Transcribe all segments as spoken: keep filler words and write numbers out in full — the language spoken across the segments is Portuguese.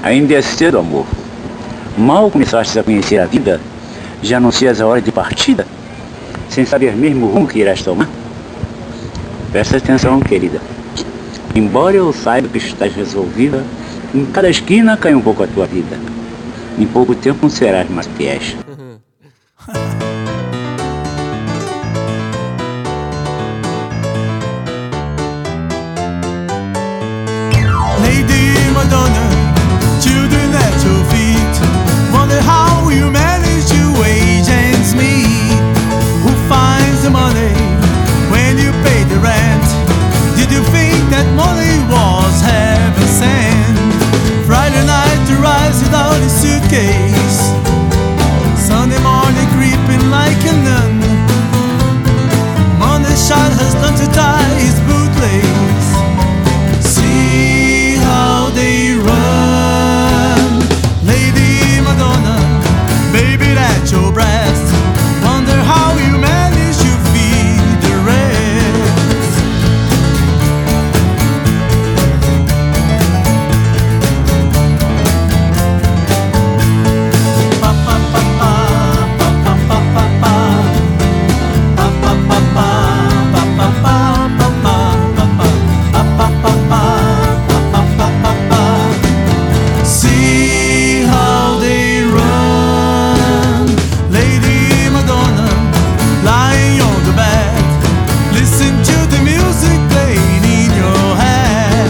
Ainda é cedo, amor. Mal começaste a conhecer a vida, já anuncias a hora de partida, sem saber mesmo o rumo que irás tomar? Presta atenção, querida. Embora eu saiba que estás resolvida, em cada esquina cai um pouco a tua vida. Em pouco tempo serás mais fiéis. Lady Madonna, children at your feet, wonder how you manage to wage and meet. Who finds the money when you pay the rent? Did you think that money was heaven sent? Friday night to rise without a suitcase, Sunday morning creeping like a nun. Monday shot has learned to tie his bootlace. See how they run. Lady Madonna, baby at your breast, wonder how you manage to feed the rest. Pa pa pa pa pa pa pa pa pa pa pa pa pa pa pa pa. See how they run. Lady Madonna, lying on the bed, listen to the music playing in your head.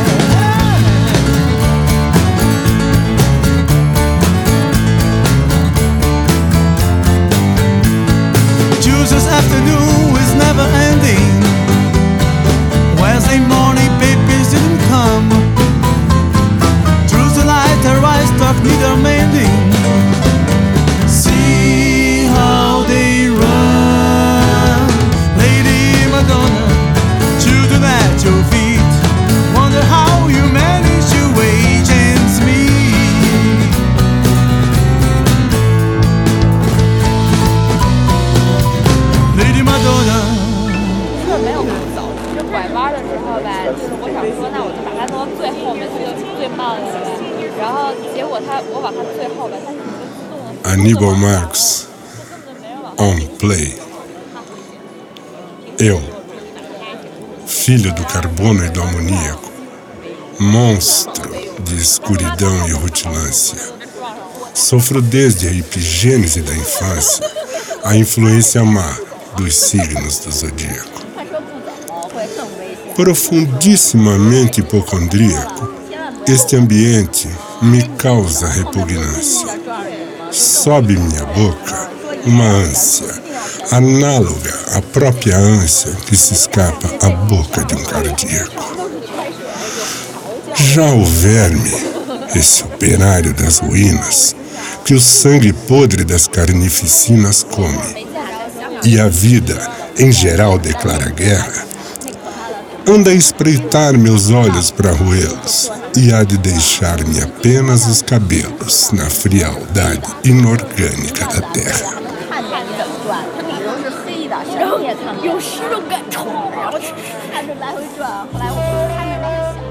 Tuesday's afternoon is never ending. Wednesday morning papers didn't come. Through the light her eyes talk neither mending. See how they run. Lady Madonna, children at your feet, wonder how you manage to wage ends meet. Lady Madonna. 是没有那么早，就拐弯的时候呗，就是我想说，那我就把它弄到最后面，最最慢的呗。然后结果他，我把它最后呗，它是一个自动的。 Aníbal Marx, On Play. Eu, filho do carbono e do amoníaco, monstro de escuridão e rutilância, sofro desde a epigênese da infância a influência má dos signos do zodíaco. Profundissimamente hipocondríaco, este ambiente me causa repugnância. Sobe minha boca uma ânsia, análoga à própria ânsia que se escapa à boca de um cardíaco. Já o verme, esse operário das ruínas, que o sangue podre das carnificinas come, e a vida, em geral, declara guerra, anda a espreitar meus olhos para roê-los e há de deixar-me apenas os cabelos na frialdade inorgânica da terra. 然后有湿就更臭，然后看着来回转，后来我看着那个。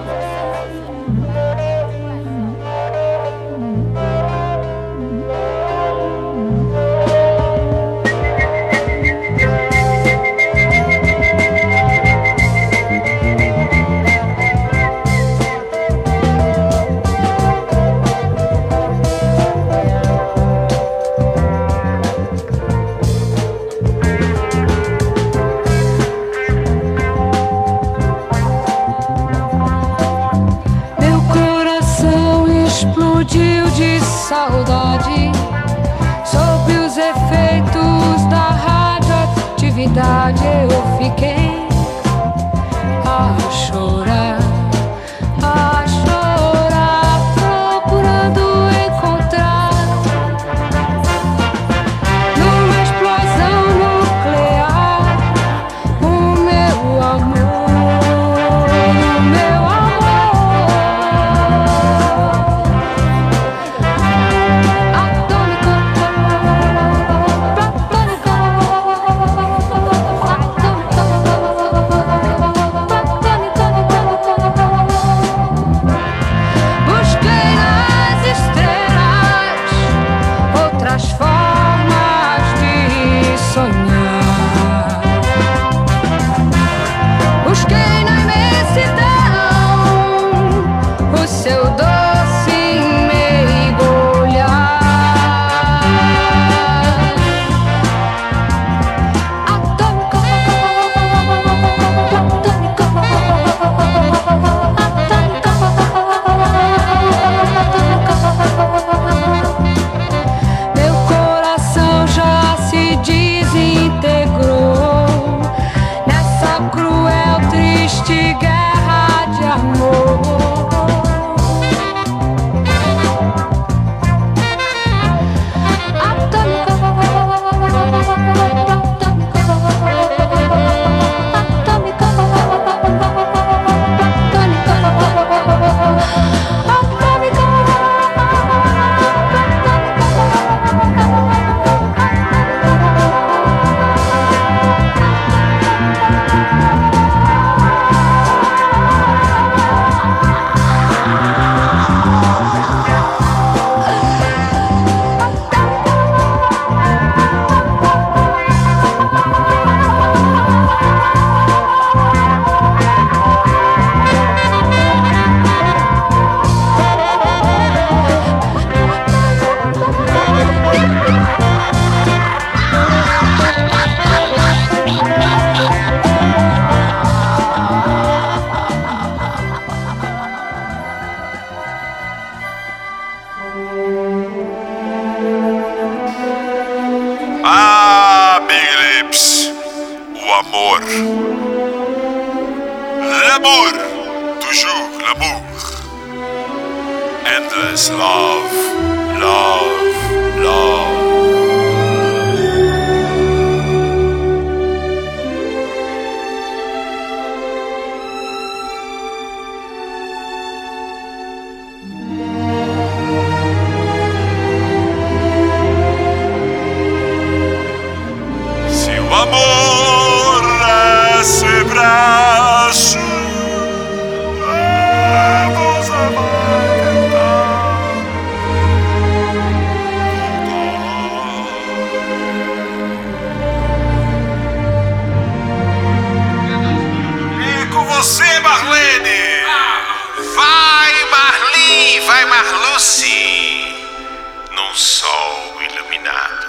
Saudade, sob os efeitos da radioatividade, eu fiquei a chorar, a chorar, procurando encontrar numa explosão nuclear o meu amor, o meu amor. Platônico, amor. L'amour, toujours l'amour. Endless love, love, love. Amor, esse braço, você vai tentar. E com você, Marlene. Vai, Marli, vai, Marluce, num sol iluminado.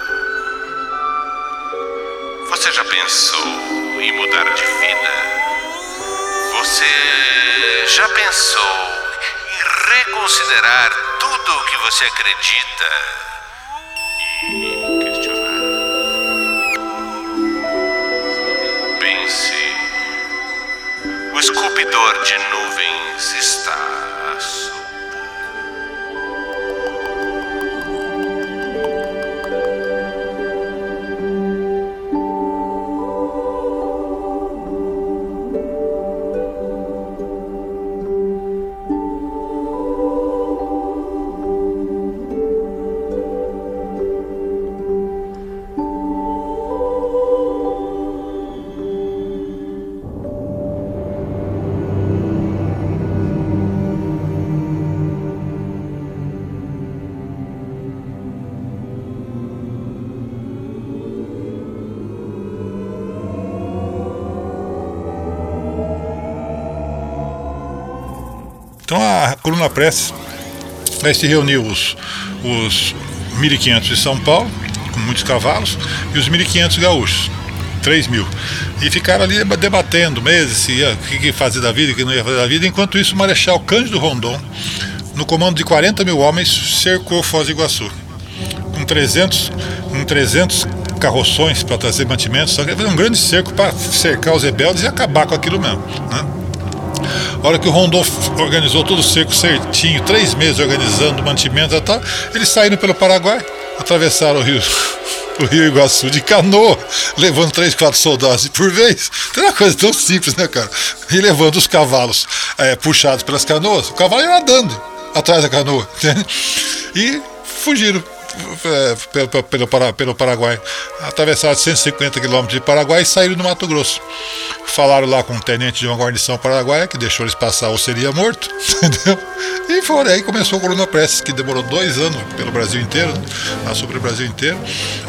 Você já pensou em mudar de vida? Você já pensou em reconsiderar tudo o que você acredita e questionar? Pense, o esculpidor de nuvens está solto. Então a Coluna Prestes vai se reunir os, os mil e quinhentos de São Paulo, com muitos cavalos, e os mil e quinhentos gaúchos, três mil. E ficaram ali debatendo meses se ia, o que ia fazer da vida, o que não ia fazer da vida. Enquanto isso, o Marechal Cândido Rondon, no comando de quarenta mil homens, cercou Foz do Iguaçu, com trezentos, com trezentos carroções para trazer mantimentos, só que ele fez um grande cerco para cercar os rebeldes e acabar com aquilo mesmo, né? A hora que o Rondon organizou todo o cerco certinho, três meses organizando mantimentos e tal, eles saíram pelo Paraguai, atravessaram o rio, o rio Iguaçu de canoa, levando três, quatro soldados por vez. Tem uma coisa tão simples, né, cara? E levando os cavalos é, puxados pelas canoas, o cavalo ia nadando atrás da canoa, entende? E fugiram é, pelo, pelo, pelo, pelo Paraguai, atravessaram cento e cinquenta quilômetros de Paraguai e saíram no Mato Grosso. Falaram lá com um tenente de uma guarnição paraguaia que deixou eles passar ou seria morto, entendeu? E foram. Aí começou a Coluna Prestes, que demorou dois anos pelo Brasil inteiro, lá sobre o Brasil inteiro.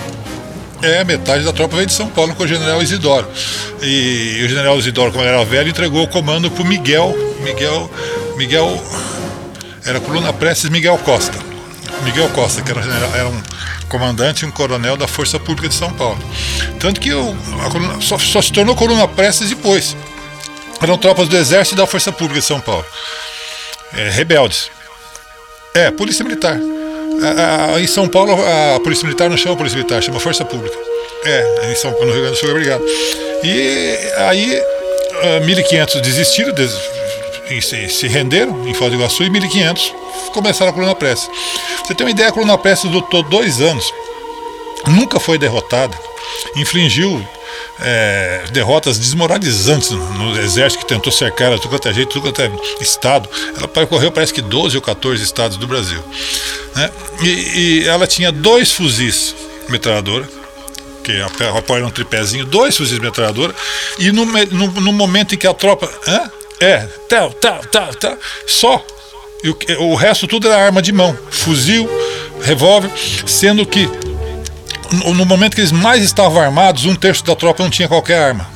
É, metade da tropa veio de São Paulo com o general Isidoro. E o general Isidoro, como ele era velho, entregou o comando para o Miguel. Miguel. Miguel. Era Coluna Prestes Miguel Costa. Miguel Costa, que era, general, era um comandante e um coronel da Força Pública de São Paulo. Tanto que o, a coluna, só, só se tornou Coluna Prestes depois. Eram tropas do Exército e da Força Pública de São Paulo. É, rebeldes. É, Polícia Militar. A, a, em São Paulo, a Polícia Militar não chama Polícia Militar, chama Força Pública. É, em São Paulo, no Rio Grande do Sul, obrigado. E aí, mil e quinhentos desistiram, des, e se, se renderam em Foz do Iguaçu, e mil e quinhentos começaram a Coluna Prestes. Você tem uma ideia, a Coluna Prestes lutou dois anos, nunca foi derrotada, infligiu é, derrotas desmoralizantes no, no exército, que tentou cercar ela, tudo quanto é jeito, tudo quanto é estado. Ela percorreu, parece que doze ou quatorze estados do Brasil, né? E, e ela tinha dois fuzis metralhadora, que apoiaram um tripézinho, dois fuzis metralhadora, e no, no, no momento em que a tropa hã? é, tal, tal, tal, tal, só E o, o resto tudo era arma de mão, fuzil, revólver, sendo que no, no momento que eles mais estavam armados, um terço da tropa não tinha qualquer arma.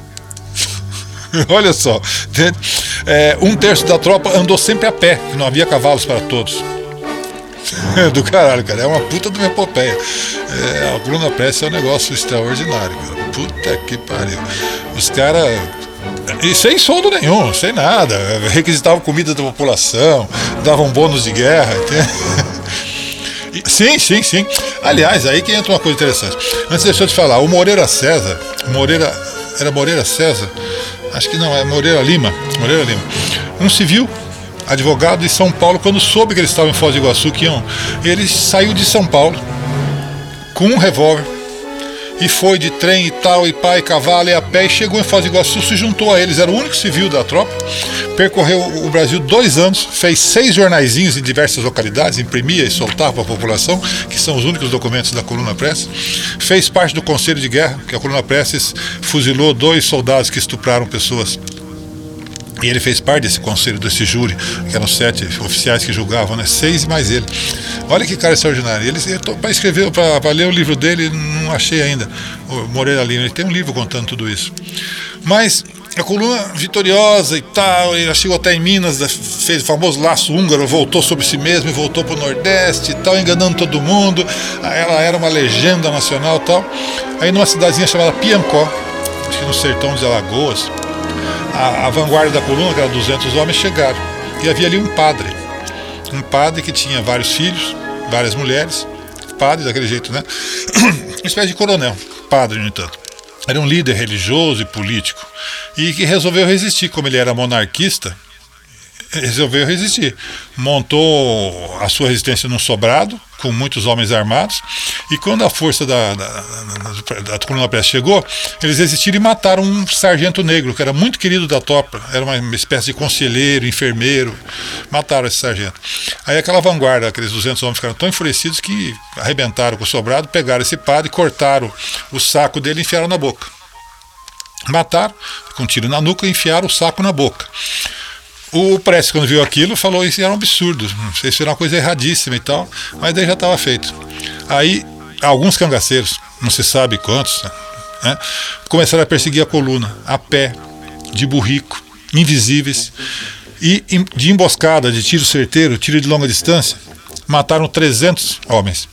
Olha só, é, um terço da tropa andou sempre a pé, que não havia cavalos para todos. Do caralho, cara, é uma puta de uma epopeia. É, a Coluna Prestes é um negócio extraordinário, cara. Puta que pariu. Os caras, e sem soldo nenhum, sem nada, requisitavam comida da população, davam bônus de guerra, entende? Sim, sim, sim. Aliás, aí que entra uma coisa interessante. Antes deixa eu te falar, o Moreira César, o Moreira era Moreira César, acho que não, é Moreira Lima, Moreira Lima, um civil, advogado de São Paulo, quando soube que eles estavam em Foz do Iguaçu, que iam, ele saiu de São Paulo com um revólver e foi de trem e tal, e pá, e cavalo, e a pé, e chegou em Foz do Iguaçu, se juntou a eles, era o único civil da tropa, percorreu o Brasil dois anos, fez seis jornaizinhos em diversas localidades, imprimia e soltava para a população, que são os únicos documentos da Coluna Prestes, fez parte do Conselho de Guerra, que a Coluna Prestes fuzilou dois soldados que estupraram pessoas. E ele fez parte desse conselho, desse júri, que eram sete oficiais que julgavam, né? Seis mais ele. Olha que cara extraordinário. Ele, para escrever, para ler o livro dele, não achei ainda. O Moreira Lima, ele tem um livro contando tudo isso. Mas a coluna vitoriosa e tal, ele chegou até em Minas, fez o famoso laço húngaro, voltou sobre si mesmo e voltou para o Nordeste e tal, enganando todo mundo. Ela era uma legenda nacional e tal. Aí numa cidadezinha chamada Piancó, acho que no sertão de Alagoas, A, a vanguarda da coluna, que era duzentos homens, chegaram. E havia ali um padre. Um padre que tinha vários filhos, várias mulheres. Padre daquele jeito, né? Uma espécie de coronel. Padre, no entanto. Era um líder religioso e político. E que resolveu resistir. Como ele era monarquista, resolveu resistir. Montou a sua resistência num sobrado, com muitos homens armados, e quando a força da, da, da, da Coluna Prestes chegou, eles resistiram e mataram um sargento negro, que era muito querido da tropa, era uma espécie de conselheiro, enfermeiro, mataram esse sargento. Aí aquela vanguarda, aqueles duzentos homens ficaram tão enfurecidos que arrebentaram com o sobrado, pegaram esse padre, cortaram o saco dele e enfiaram na boca. Mataram, com um tiro na nuca, e enfiaram o saco na boca. O Prestes, quando viu aquilo, falou que isso era um absurdo, isso era uma coisa erradíssima e tal, mas daí já estava feito. Aí, alguns cangaceiros, não se sabe quantos, né, começaram a perseguir a coluna, a pé, de burrico, invisíveis, e de emboscada, de tiro certeiro, tiro de longa distância, mataram trezentos homens.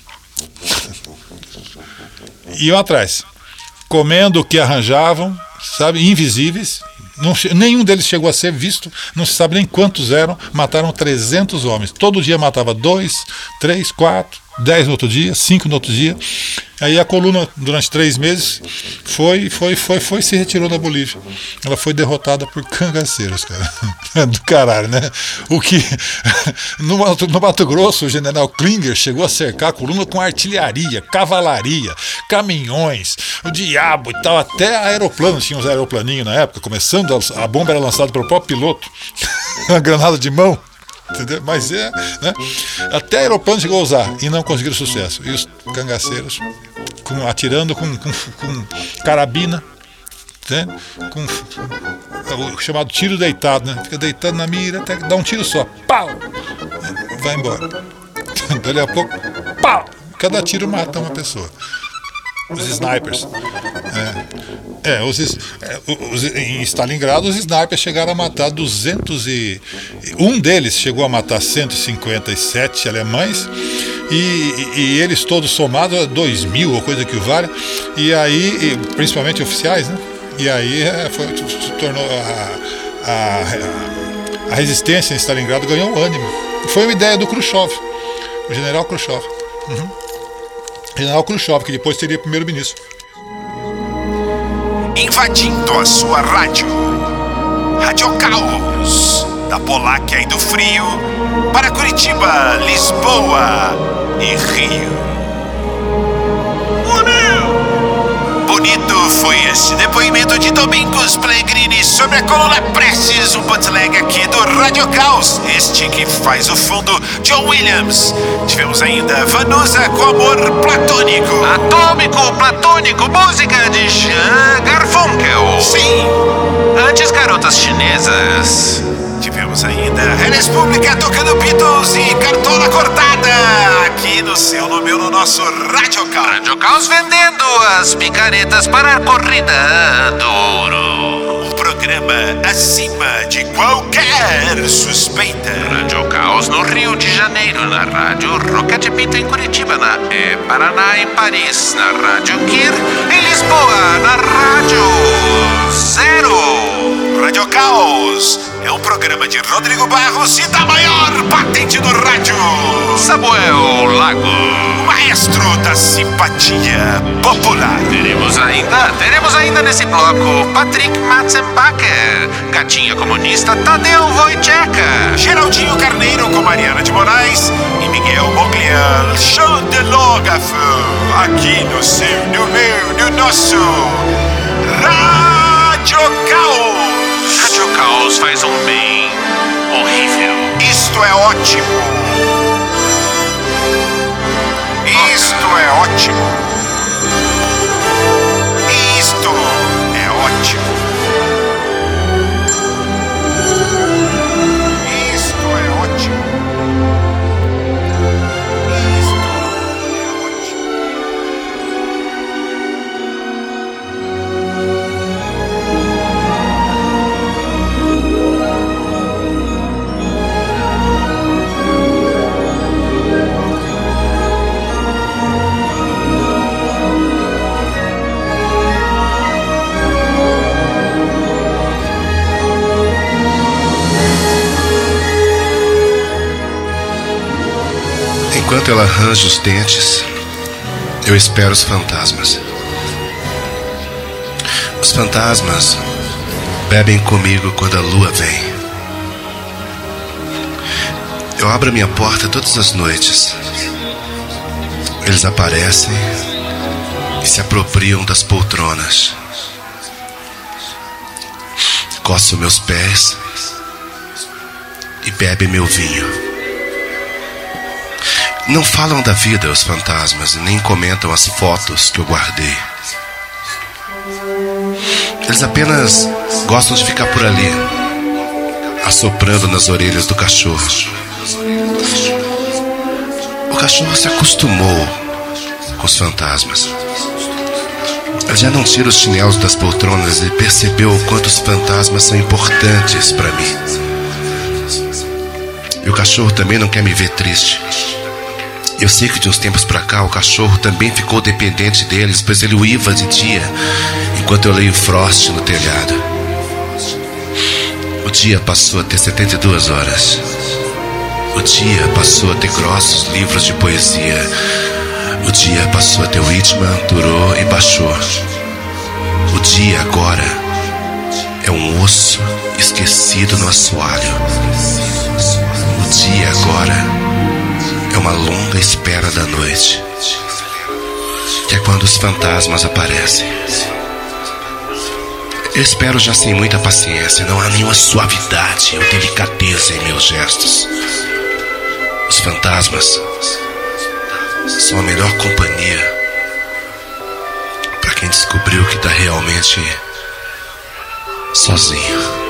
Iam atrás, comendo o que arranjavam, sabe, invisíveis. Não, nenhum deles chegou a ser visto, não se sabe nem quantos eram, mataram trezentos homens. Todo dia matava dois, três, quatro, dez no outro dia, cinco no outro dia. Aí a coluna, durante três meses, foi, foi, foi, foi, se retirou da Bolívia. Ela foi derrotada por cangaceiros, cara. Do caralho, né? O que, no, no Mato Grosso, o general Klinger chegou a cercar a coluna com artilharia, cavalaria, caminhões, o diabo e tal, até aeroplanos, tinha uns aeroplaninhos na época, começando, a, a bomba era lançada pelo próprio piloto, uma granada de mão. Entendeu? Mas é, né? Até aeroplano chegou a usar e não conseguiram sucesso. E os cangaceiros com, atirando com, com, com carabina, né? Com o chamado tiro deitado, né? Fica deitando na mira até que dá um tiro só, pau, vai embora. Dali a pouco, pau, cada tiro mata uma pessoa. Os snipers. É, é, os, é, os, em Stalingrado, os snipers chegaram a matar duzentos e... Um deles chegou a matar cento e cinquenta e sete alemães, e, e, e eles todos somados, dois mil ou coisa que o valha, e aí, e, principalmente oficiais, né? E aí é, foi, se tornou a, a, a resistência em Stalingrado ganhou ânimo. Foi uma ideia do Khrushchev, o general Khrushchev. Uhum. General Khrushchev, que depois seria primeiro-ministro. Invadindo a sua rádio, Rádio Caos, da Poláquia e do Frio, para Curitiba, Lisboa e Rio. Bonito foi esse depoimento de Domingos Pellegrini sobre a Coluna Prestes, um bootleg aqui do Rádio Caos, este que faz o fundo, John Williams. Tivemos ainda Vanusa com Amor Platônico. Atômico, Platônico, música de Jean Garfunkel. Sim. Antes, Garotas Chinesas. Tivemos ainda República tocando Beatles e Cartola Cortada, aqui no seu, no meu, no nosso Rádio Caos. Rádio Caos vendendo as picaretas para a corrida do ouro. Um programa acima de qualquer suspeita. Rádio Caos no Rio de Janeiro, na Rádio Roquete Pinto em Curitiba, na E Paraná em Paris, na Rádio Kir em Lisboa, na Rádio Zero. Rádio Caos é um programa de Rodrigo Barros e da maior patente do rádio, Samuel Lago. Uma maestro da simpatia popular. Teremos ainda, teremos ainda nesse bloco Patrick Matzenbacher, Gatinha Comunista Tadeu Wojciechka, Geraldinho Carneiro com Mariana de Moraes e Miguel Moglian, Chandelógrafo, aqui no seu, no meu, no nosso Rádio Caos. Rádio Caos faz um bem horrível. Isto é ótimo. Isto é ótimo. Isto é ótimo. Isto é ótimo. Isto é ótimo. Enquanto ela arranja os dentes, eu espero os fantasmas. Os fantasmas bebem comigo quando a lua vem. Eu abro a minha porta todas as noites. Eles aparecem e se apropriam das poltronas. Coçam meus pés e bebem meu vinho. Não falam da vida os fantasmas, nem comentam as fotos que eu guardei. Eles apenas gostam de ficar por ali, assoprando nas orelhas do cachorro. O cachorro se acostumou com os fantasmas. Ele já não tira os chinelos das poltronas e percebeu o quanto os fantasmas são importantes para mim. E o cachorro também não quer me ver triste. Eu sei que de uns tempos pra cá o cachorro também ficou dependente deles, pois ele uiva de dia enquanto eu leio Frost no telhado. O dia passou a ter setenta e duas horas. O dia passou a ter grossos livros de poesia. O dia passou a ter Whitman, Thoreau e Bachot. O dia agora é um osso esquecido no assoalho. O dia agora é uma longa espera da noite, que é quando os fantasmas aparecem. Eu espero já sem muita paciência. Não há nenhuma suavidade ou delicadeza em meus gestos. Os fantasmas são a melhor companhia para quem descobriu que está realmente sozinho.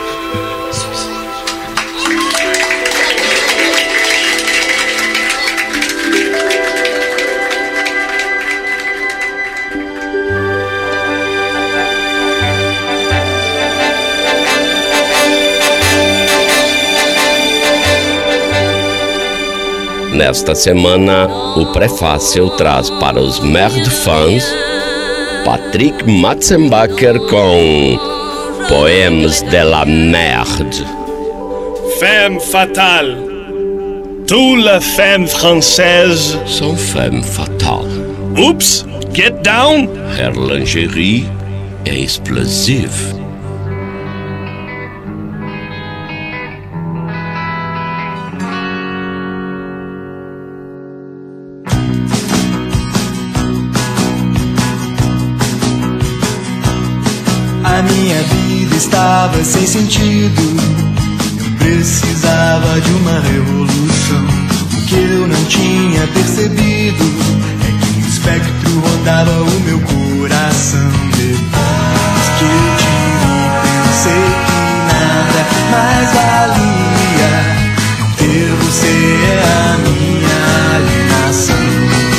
Nesta semana, o prefácio traz para os merde fãs Patrick Matzenbacher com Poèmes de la Merde. Femme fatale. Toutes les femmes françaises sont femmes fatales. Oups, get down. Her lingerie est explosive. A minha vida estava sem sentido. Eu precisava de uma revolução. O que eu não tinha percebido é que um espectro rodava o meu coração. Depois que eu te vi, pensei que nada mais valia. Ter você é a minha alienação.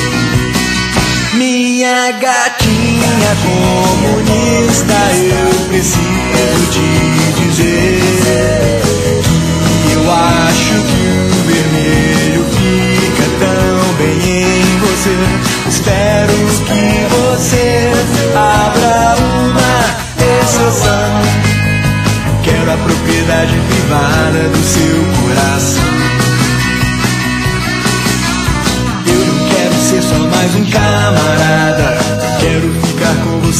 Minha gatinha comunista, eu preciso te dizer que eu acho que o vermelho fica tão bem em você. Espero que você abra uma exceção. Quero a propriedade privada do seu coração. Eu não quero ser só mais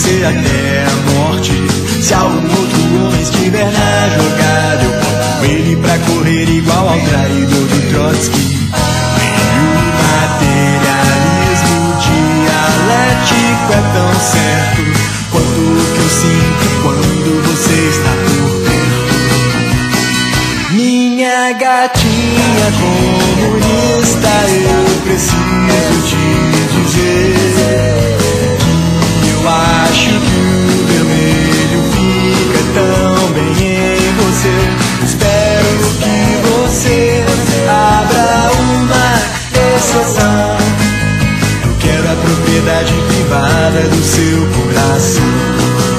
você até a morte. Se algum outro homem estiver na jogada, eu ponho ele pra correr igual ao traidor do Trotsky. Nem o materialismo dialético é tão certo quanto o que eu sinto quando você está por perto. Minha gatinha comunista, eu preciso te dizer que eu acho que o vermelho fica tão bem em você. Espero que você abra uma exceção. Eu quero a propriedade privada do seu coração.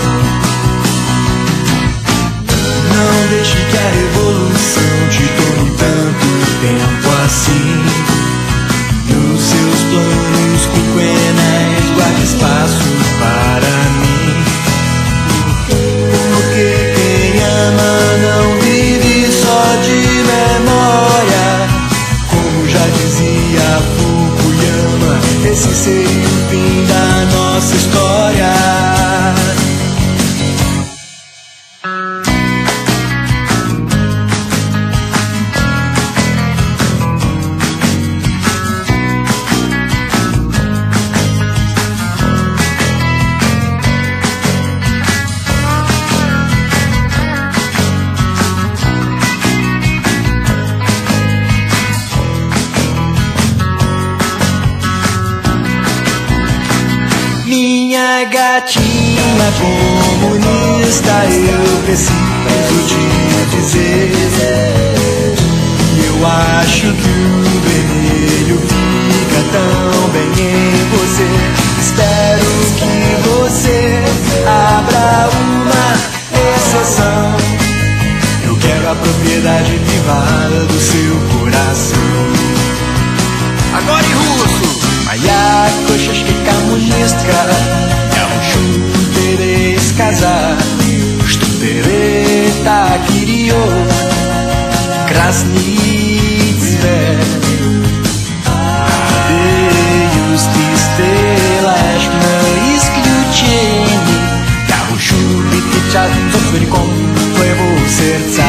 Não deixe que a revolução te tome tanto tempo assim. Nos seus planos quinquenais guarde espaço para mim. Porque quem ama não vive só de memória. Como já dizia Fukuyama, esse seria o fim da nossa história. Gatinha comunista, eu preciso te dizer que eu acho que o vermelho fica tão bem em você. Espero que você abra uma exceção. Eu quero a propriedade privada do seu coração. Agora em russo. Моя кошечка коммунистка, я хочу тебе сказать, что ты так ее красный цвет. Надеюсь, ты сделаешь на исключение. Я хочу лететь за целиком твоего сердца.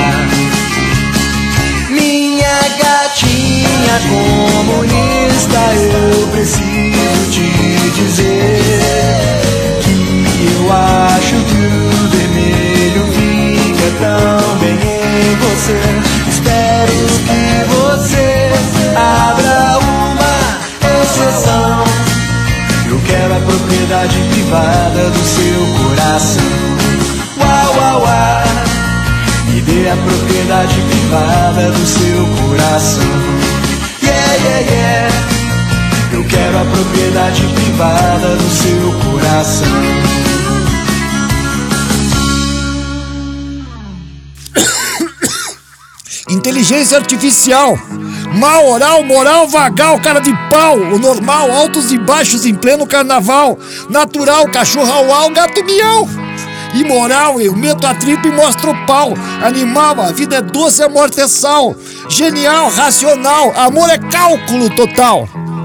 Minha gatinha comunista, eu preciso te dizer que eu acho que o vermelho fica tão bem em você. Espero que você abra uma exceção. Eu quero a propriedade privada do seu coração. Uau, uau, uau. Me dê a propriedade privada do seu coração. Yeah, yeah, yeah. Eu quero a propriedade privada do seu coração. Inteligência artificial. Mal, oral, moral, vagal, cara de pau. O normal, altos e baixos em pleno carnaval. Natural, cachorro au au, gato miau. Imoral, eu meto a tripa e mostro o pau. Animal, a vida é doce, a morte é sal. Genial, racional, amor é cálculo total.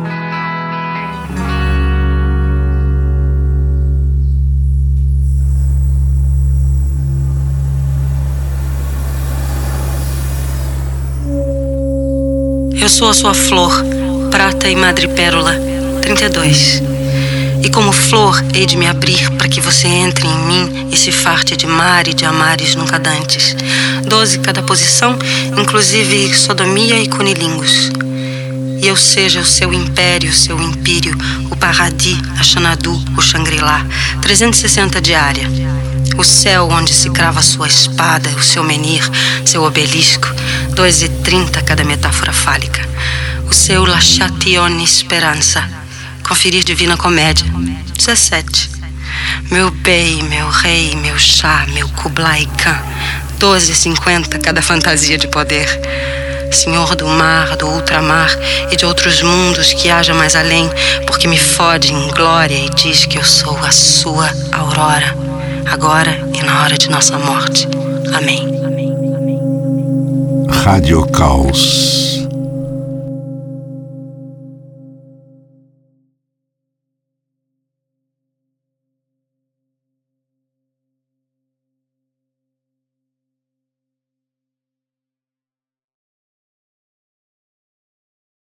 Eu sou a sua flor, prata e madrepérola, trinta e dois. E como flor, hei de me abrir para que você entre em mim e se farte de mar e de amares nunca dantes. Doze cada posição, inclusive sodomia e cunilingus. E eu seja o seu império, o seu império, o paradis, a Xanadu, o Shangri-La, trezentos e sessenta diária. O céu onde se crava sua espada, o seu menhir, seu obelisco, dois e trinta cada metáfora fálica. O seu Lachatione Esperança. Conferir Divina Comédia, dezessete. Meu bey, meu rei, meu chá, meu Kublai Khan, doze e cinquenta cada fantasia de poder. Senhor do mar, do ultramar e de outros mundos que haja mais além, porque me fode em glória e diz que eu sou a sua aurora, agora e na hora de nossa morte. Amém. Rádio Caos.